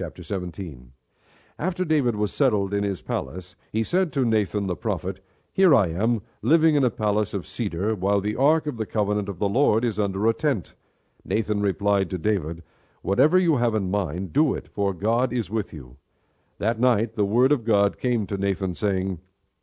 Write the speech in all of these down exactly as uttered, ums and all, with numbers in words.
chapter seventeen. After David was settled in his palace, he said to Nathan the prophet, Here I am, living in a palace of cedar, while the ark of the covenant of the Lord is under a tent. Nathan replied to David, Whatever you have in mind, do it, for God is with you. That night the word of God came to Nathan, saying,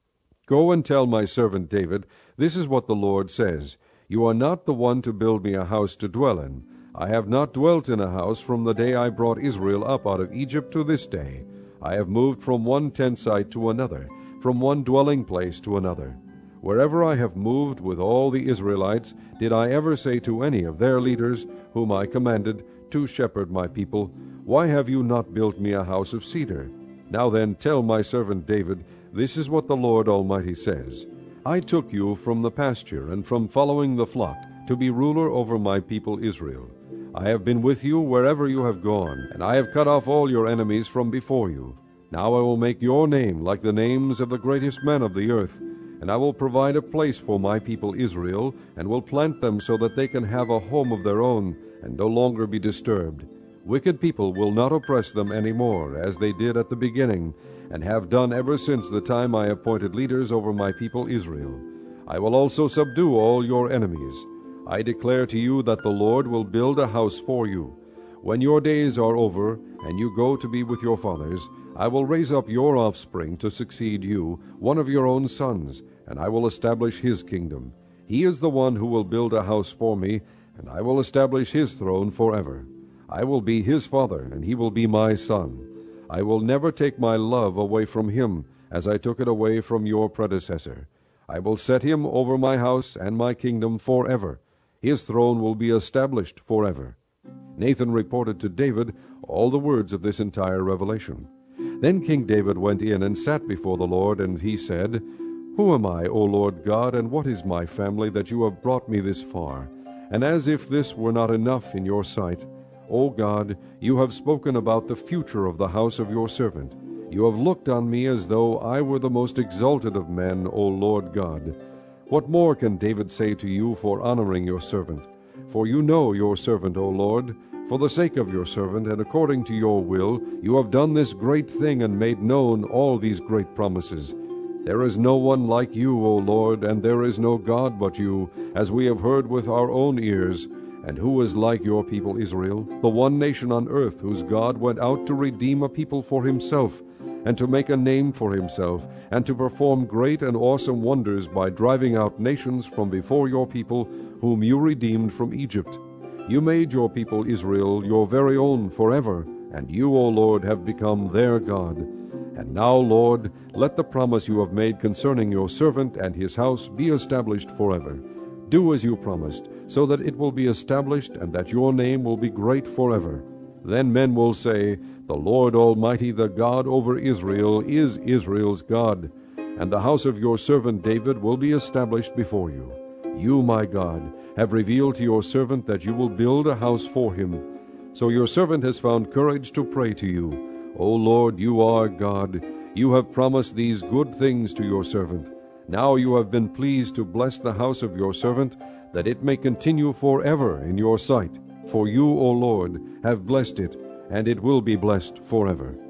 Go and tell my servant David, This is what the Lord says, You are not the one to build me a house to dwell in. I have not dwelt in a house from the day I brought Israel up out of Egypt to this day. I have moved from one tent site to another, from one dwelling place to another. Wherever I have moved with all the Israelites, did I ever say to any of their leaders, whom I commanded to shepherd my people, Why have you not built me a house of cedar? Now then, tell my servant David, This is what the Lord Almighty says, I took you from the pasture and from following the flock to be ruler over my people Israel. I have been with you wherever you have gone, and I have cut off all your enemies from before you. Now I will make your name like the names of the greatest men of the earth, and I will provide a place for my people Israel, and will plant them so that they can have a home of their own, and no longer be disturbed. Wicked people will not oppress them any more, as they did at the beginning, and have done ever since the time I appointed leaders over my people Israel. I will also subdue all your enemies. I declare to you that the Lord will build a house for you. When your days are over, and you go to be with your fathers, I will raise up your offspring to succeed you, one of your own sons, and I will establish his kingdom. He is the one who will build a house for me, and I will establish his throne forever. I will be his father, and he will be my son. I will never take my love away from him, as I took it away from your predecessor. I will set him over my house and my kingdom forever. His throne will be established forever. Nathan reported to David all the words of this entire revelation. Then King David went in and sat before the Lord, and he said, Who am I, O Lord God, and what is my family, that you have brought me this far? And as if this were not enough in your sight, O God, you have spoken about the future of the house of your servant. You have looked on me as though I were the most exalted of men, O Lord God. What more can David say to you for honoring your servant? For you know your servant, O Lord. For the sake of your servant, and according to your will, you have done this great thing and made known all these great promises. There is no one like you, O Lord, and there is no God but you, as we have heard with our own ears. And who is like your people Israel, the one nation on earth whose God went out to redeem a people for himself, and to make a name for himself, and to perform great and awesome wonders by driving out nations from before your people, whom you redeemed from Egypt. You made your people Israel your very own forever, and you, O Lord, have become their God. And now, Lord, let the promise you have made concerning your servant and his house be established forever. Do as you promised, so that it will be established, and that your name will be great forever. Then men will say, The Lord Almighty, the God over Israel, is Israel's God, and the house of your servant David will be established before you. You, my God, have revealed to your servant that you will build a house for him. So your servant has found courage to pray to you. O Lord, you are God. You have promised these good things to your servant. Now you have been pleased to bless the house of your servant, that it may continue forever in your sight. For you, O Lord, have blessed it, and it will be blessed forever.